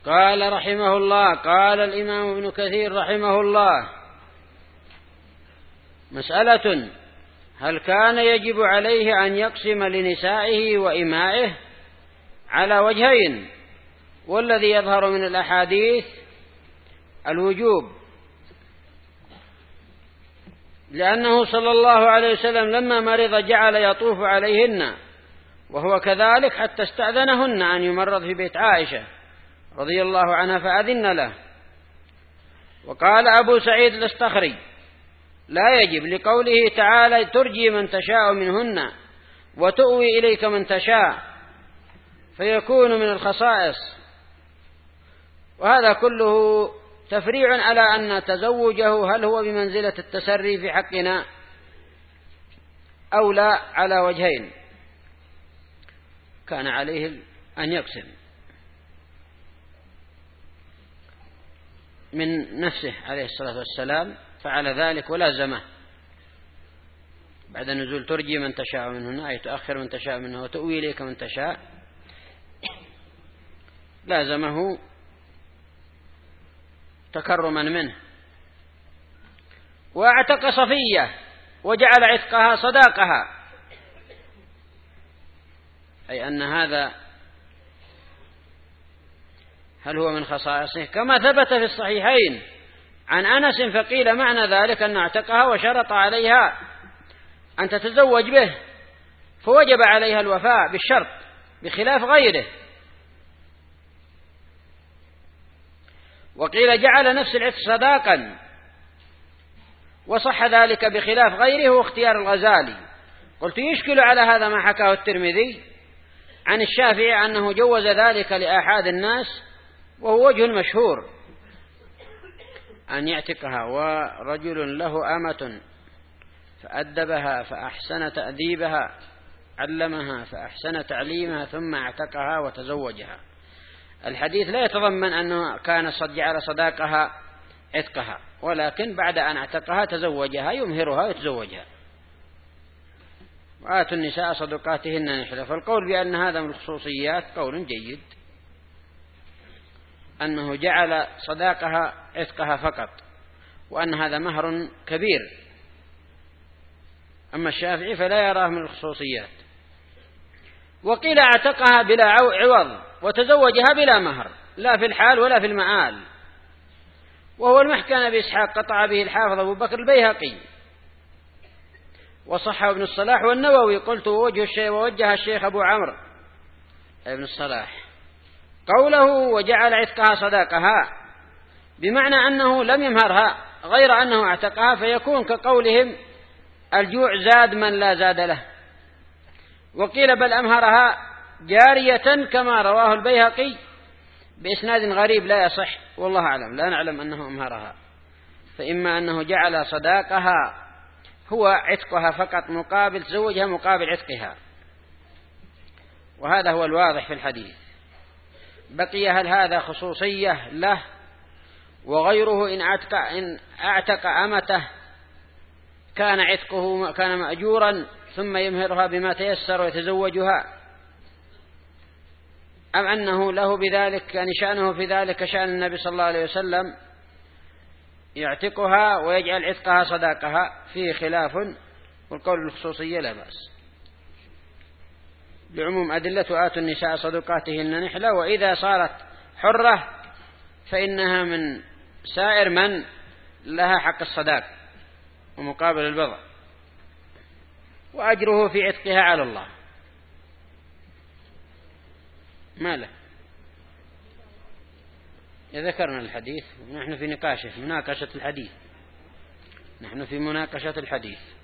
قال رحمه الله: قال الإمام ابن كثير رحمه الله: مسألة: هل كان يجب عليه أن يقسم لنسائه وإمائه؟ على وجهين، والذي يظهر من الأحاديث الوجوب، لأنه صلى الله عليه وسلم لما مرض جعل يطوف عليهن وهو كذلك حتى استأذنهن أن يمرض في بيت عائشة رضي الله عنها فأذن له. وقال أبو سعيد الأستخري: لا يجب، لقوله تعالى: ترجي من تشاء منهن وتؤوي إليك من تشاء، فيكون من الخصائص. وهذا كله تفريع على أن تزوجه هل هو بمنزلة التسري في حقنا أو لا، على وجهين. كان عليه أن يقسم من نفسه عليه الصلاة والسلام، فعل ذلك ولازمه بعد نزول ترجي من تشاء منهن، أي تؤخر من تشاء منه وتؤوي إليك من تشاء، لازمه تكرما منه. واعتق صفية وجعل عتقها صداقها، أي أن هذا هل هو من خصائصه؟ كما ثبت في الصحيحين عن أنس فقيل معنى ذلك أن اعتقها وشرط عليها أن تتزوج به، فوجب عليها الوفاء بالشرط بخلاف غيره. وقيل جعل نفس العتق صداقا، وصح ذلك بخلاف غيره واختيار الغزالي. قلت: يشكل على هذا ما حكاه الترمذي عن الشافعي أنه جوز ذلك لآحاد الناس، وهو وجه المشهور أن يعتقها. ورجل له أمة فأدبها فأحسن تأديبها، علمها فأحسن تعليمها، ثم اعتقها وتزوجها. الحديث لا يتضمن أنه كان جعل صداقها عتقها، ولكن بعد أن اعتقها تزوجها، يمهرها ويتزوجها. وآتوا النساء صدقاتهن نحلة. فالقول بأن هذا من الخصوصيات قول جيد، أنه جعل صداقها عتقها فقط، وأن هذا مهر كبير. أما الشافعي فلا يراه من الخصوصيات. وقيل اعتقها بلا عوض وتزوجها بلا مهر، لا في الحال ولا في المعال، وهو المحكى عن أبي إسحاق قطع به الحافظ أبو بكر البيهقي، وصحه ابن الصلاح والنووي. قلت: ووجه الشيخ أبو عمرو ابن الصلاح قوله وجعل عتقها صداقها بمعنى أنه لم يمهرها، غير أنه اعتقها، فيكون كقولهم: الجوع زاد من لا زاد له. وقيل: بل أمهرها جارية، كما رواه البيهقي بإسناد غريب لا يصح، والله أعلم، لا نعلم أنه أمهرها. فإما أنه جعل صداقها هو عتقها فقط مقابل تزوجها مقابل عتقها، وهذا هو الواضح في الحديث. بقي هل هذا خصوصية له؟ وغيره إن اعتق أمته كان عتقه كان مأجورا ثم يمهرها بما تيسر ويتزوجها، أم أنه له بذلك يعني شأنه في ذلك شأن النبي صلى الله عليه وسلم، يعتقها ويجعل عتقها صداقها؟ فيه خلاف، والقول بالخصوصية لا بأس، لعموم أدلة آتوا النساء صدقاتهن نحلة. وإذا صارت حرة فإنها من سائر من لها حق الصداق ومقابل البضع، وأجره في عتقها على الله. ما له. ذكرنا الحديث ونحن في مناقشة الحديث.